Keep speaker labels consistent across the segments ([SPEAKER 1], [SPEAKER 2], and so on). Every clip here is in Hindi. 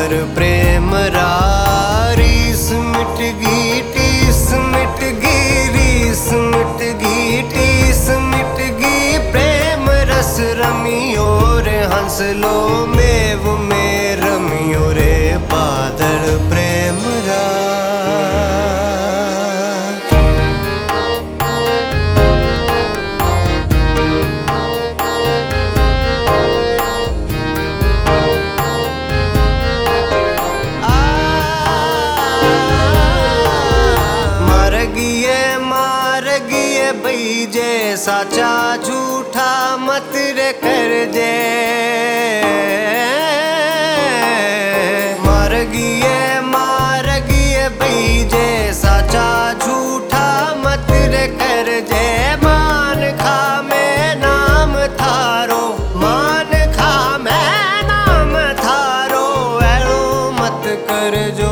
[SPEAKER 1] आखर प्रेम रा। रीस मिट गई टीस मिट गई, रीस मिट गई टीस मिट गई, प्रेम रस रमियो रे हंसलो मेव में रमियो रे बादल प्रेम रा। जे साचा झूठा मत रे कर जे, मार गिए बीजे साचा झूठा मत रे कर जे। मान खा मैं नाम थारो, मान खा मैं नाम थारो, ऐलो मत कर जो।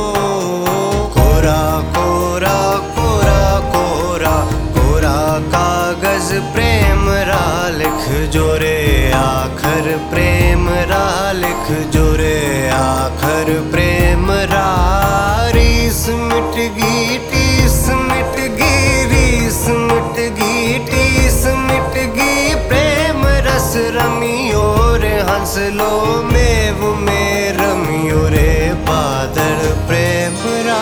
[SPEAKER 1] कोरा कोरा कोरा कोरा कोरा कागज प्रेम रा लिख जो रे, आखर प्रेम रा लिख जो रे, आखर प्रेम रा। रीस मिट गई टीस मिट गई, रीस मिट गई टीस मिट गई, प्रेम रस रमियो रे हंसलो मेव में रमियो रे बादल प्रेम रा।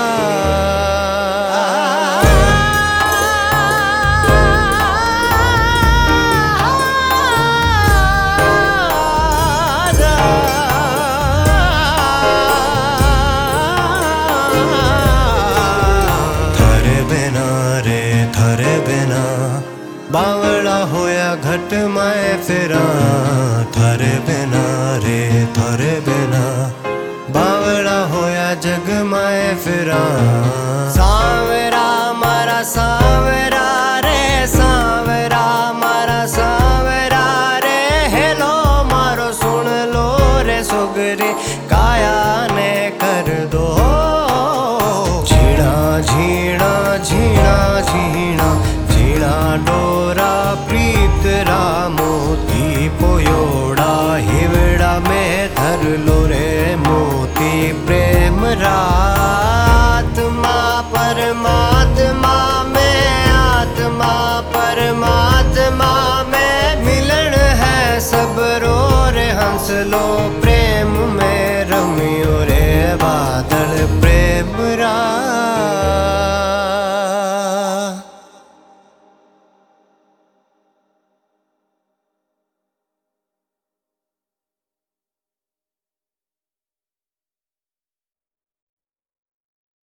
[SPEAKER 1] थारे बिना बावड़ा होया घट मैं फिरा, थारे बिना रे थारे बिना बावड़ा होया जग मैं फिरा। सांवरा मारा सांवरा रे, सांवरा मारा सांवरा रे, हेलो मारो सुन लो रे सुगरी काया ने कर दो। झीणा झीणा झीणा झीणा झीणा डोरा प्रीत रा मोती पोयोड़ा, हिवड़ा में धर लो रे मोती प्रेम रा। आत्मा परमात्मा में, आत्मा परमात्मा में मिलन है सब रो रे हंसलो